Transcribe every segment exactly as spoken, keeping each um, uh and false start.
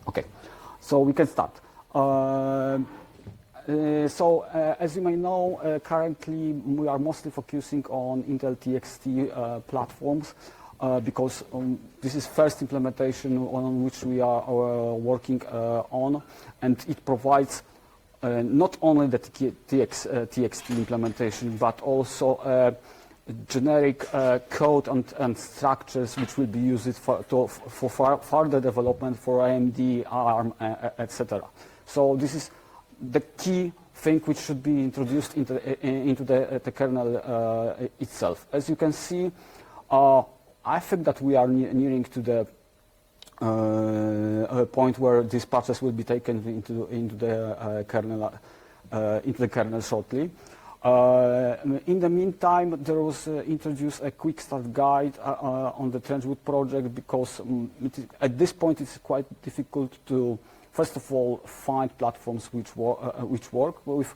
Okay, so we can start. Uh, uh, so, uh, as you may know, uh, currently we are mostly focusing on Intel T X T uh, platforms uh, because um, this is first implementation on which we are uh, working uh, on, and it provides uh, not only the T X, uh, T X T implementation, but also uh, generic uh, code and, and structures which will be used for, to, for far, further development for A M D, ARM, uh, et cetera. So this is the key thing which should be introduced into, uh, into the, uh, the kernel uh, itself. As you can see, uh, I think that we are ne nearing to the uh, a point where this process will be taken into, into the uh, kernel, uh, into the kernel shortly. Uh, in the meantime, there was uh, introduced a quick start guide uh, uh, on the Trenchwood project because um, it is, at this point it's quite difficult to, first of all, find platforms which, wor uh, which work with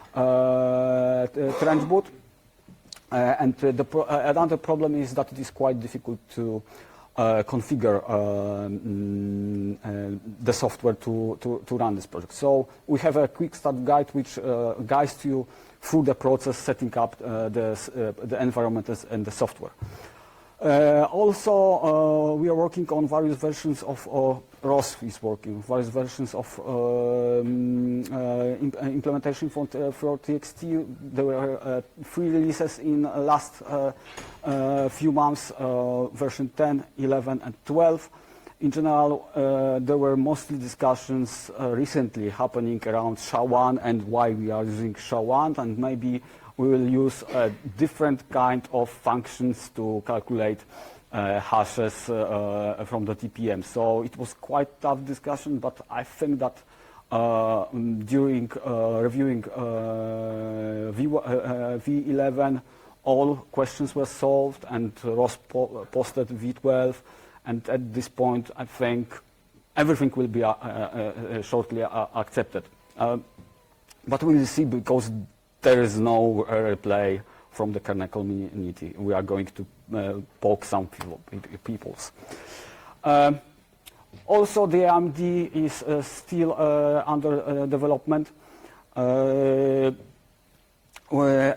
uh, Trenchwood. Uh, and uh, the pro uh, another problem is that it is quite difficult to uh, configure uh, mm, uh, the software to, to, to run this project. So we have a quick start guide which uh, guides you through the process setting up uh, the, uh, the environment and the software. Uh, also, uh, we are working on various versions of, uh, R O S is working, various versions of um, uh, imp implementation for, uh, for T X T. There were uh, three releases in the last uh, uh, few months, uh, version ten, eleven, and twelve. In general, uh, there were mostly discussions uh, recently happening around S H A one and why we are using S H A one, and maybe we will use a different kind of functions to calculate uh, hashes uh, from the T P M. So it was quite tough discussion, but I think that uh, during uh, reviewing uh, v, uh, V eleven, all questions were solved, and Ross po posted V twelve. And at this point, I think everything will be uh, uh, uh, shortly uh, accepted. Uh, but we will see, because there is no replay from the kernel community. We are going to uh, poke some people, peoples. Uh, also, the A M D is uh, still uh, under uh, development. Uh,